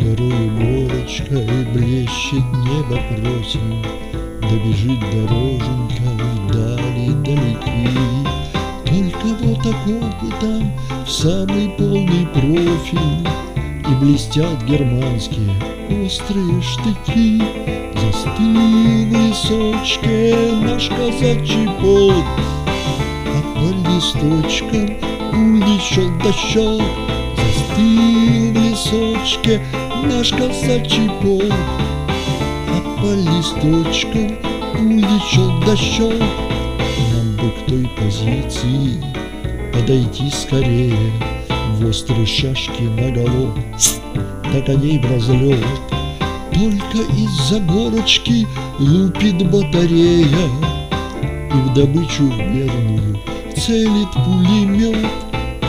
горою горочкой блещет небо просим, добежит дороженька вдали далеки. Только вот окопы там в самый полный профиль, и блестят германские острые штыки. Застыл в лесочке наш казачий полк, а по листочкам улетел дощок. Застыл в лесочке наш казачий полк, а по листочкам улетел дощок. Нам бы к той позиции подойти скорее, в острые шашки наголо, до коней в разлет. Только из-за горочки лупит батарея, и в добычу верную целит пулемет. А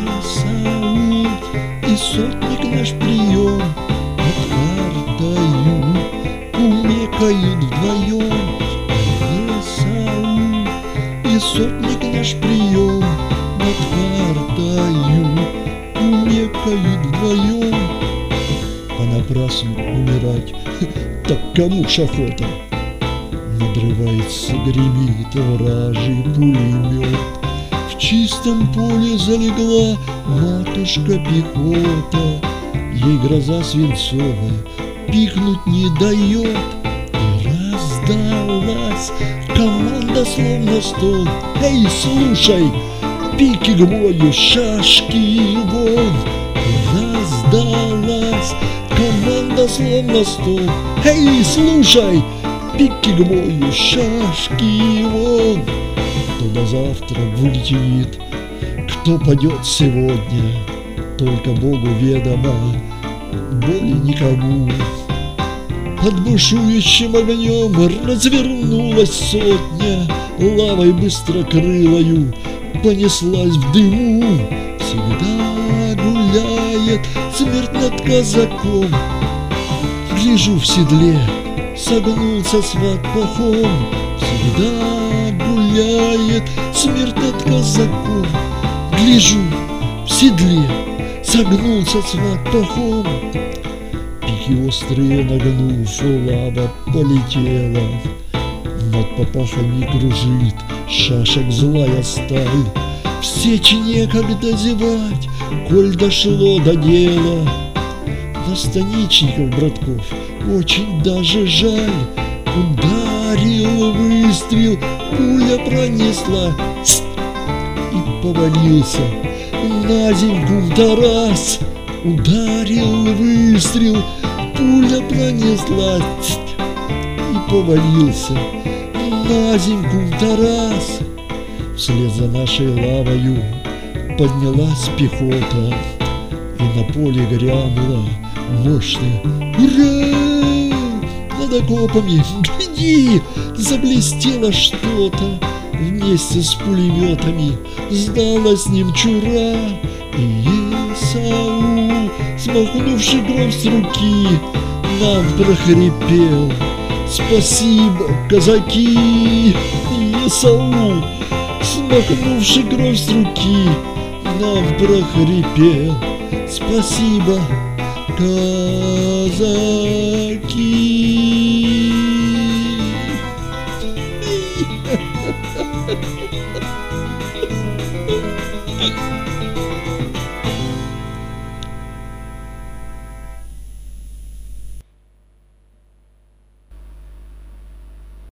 ЕСАУ и сотник наш прием над картою кумекают вдвоем. А ЕСАУ и сотник наш прием над картою кумекают вдвоем. Понапрасну умирать, так кому ж охота? Надрывается, гремит вражий пулемет. В чистом поле залегла матушка пехота, ей гроза свинцовая пикнуть не дает. И раздалась команда словно стон: эй, слушай, пики к бою, шашки вон! Раздалась команда словно стон: эй, слушай, пики к бою, шашки вон! Кто до завтра улетит, кто падет сегодня, только Богу ведомо, боли никому. Под бушующим огнем развернулась сотня, лавой быстрокрылою понеслась в дыму. Всегда гуляет смерть над казаком. Гляжу в седле, согнулся сват пахом. Всегда гуляет смерть над казаком. Гляжу в седле, согнулся сват пахом. Пики острые нагнув, лава полетела. Над попахами кружит шашек злая сталь. В сечи некогда зевать, коль дошло до дела. На станичников, братков, очень даже жаль. Ударил выстрел, пуля пронесла и повалился на землю Тарас. Ударил выстрел, пуля пронесла и повалился на землю Тарас. Вслед за нашей лавою поднялась пехота, и на поле грянуло мощное «Ура!». Над окопами, гляди, заблестело что-то. Вместе с пулеметами сдалась немчура. И ЕСАУ, смахнувший кровь с руки, нам прохрипел: спасибо, казаки! ЕСАУ, смахнувший кровь с руки, нам прохрипел: спасибо, казаки!